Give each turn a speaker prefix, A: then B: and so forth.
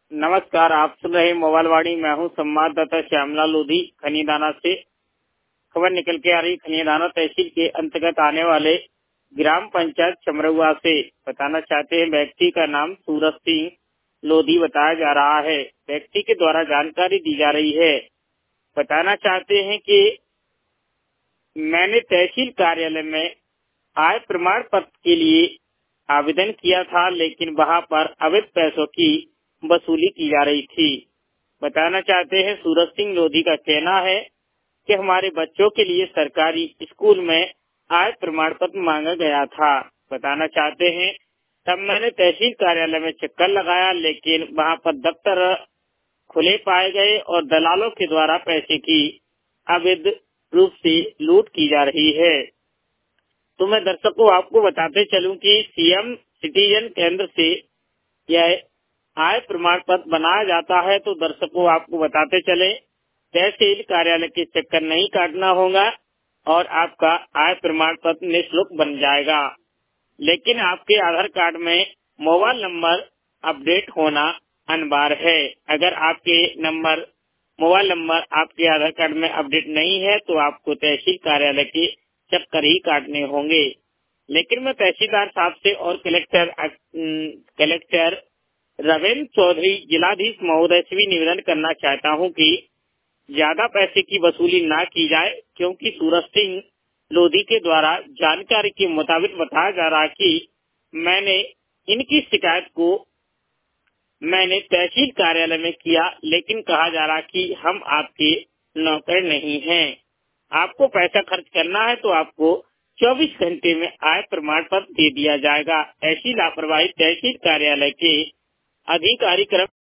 A: नमस्कार, आप सुन रहे मोबाइल वाणी। मैं हूं संवाददाता श्यामला लोधी खनीदाना से। खबर निकल के आ रही खनीदाना तहसील के अंतर्गत आने वाले ग्राम पंचायत चमरुआ से। बताना चाहते हैं, व्यक्ति का नाम सूरज सिंह लोधी बताया जा रहा है। व्यक्ति के द्वारा जानकारी दी जा रही है। बताना चाहते हैं कि मैंने तहसील कार्यालय में आय प्रमाण पत्र के लिए आवेदन किया था, लेकिन वहां पर अवैध पैसों की वसूली की जा रही थी। बताना चाहते हैं, सूरज सिंह लोधी का कहना है कि हमारे बच्चों के लिए सरकारी स्कूल में आय प्रमाण पत्र मांगा गया था। बताना चाहते हैं, तब मैंने तहसील कार्यालय में चक्कर लगाया, लेकिन वहां पर दफ्तर खुले पाए गए और दलालों के द्वारा पैसे की अवैध रूप से लूट की जा रही है। तो मैं दर्शकों आपको बताते चलूं कि सीएम सिटीजन केंद्र से यह आय प्रमाण पत्र बनाया जाता है। तो दर्शकों आपको बताते चले, तहसील कार्यालय के चक्कर नहीं काटना होगा और आपका आय प्रमाण पत्र निःशुल्क बन जाएगा। लेकिन आपके आधार कार्ड में मोबाइल नंबर अपडेट होना अनिवार्य है। अगर आपके मोबाइल नंबर आपके आधार कार्ड में अपडेट नहीं है तो आपको तहसील कार्यालय के चक्कर ही काटने होंगे। लेकिन मैं तहसीलदार साहब से और कलेक्टर रविंद्र चौधरी जिलाधीश महोदय से भी निवेदन करना चाहता हूं कि ज्यादा पैसे की वसूली ना की जाए, क्योंकि सूरज सिंह लोधी के द्वारा जानकारी के मुताबिक बताया जा रहा कि मैंने इनकी शिकायत को मैंने तहसील कार्यालय में किया, लेकिन कहा जा रहा कि हम आपके नौकर नहीं हैं। आपको पैसा खर्च करना है तो आपको 24 घंटे में आय प्रमाण पत्र दे दिया जाएगा। ऐसी लापरवाही तहसील कार्यालय के अधिकारी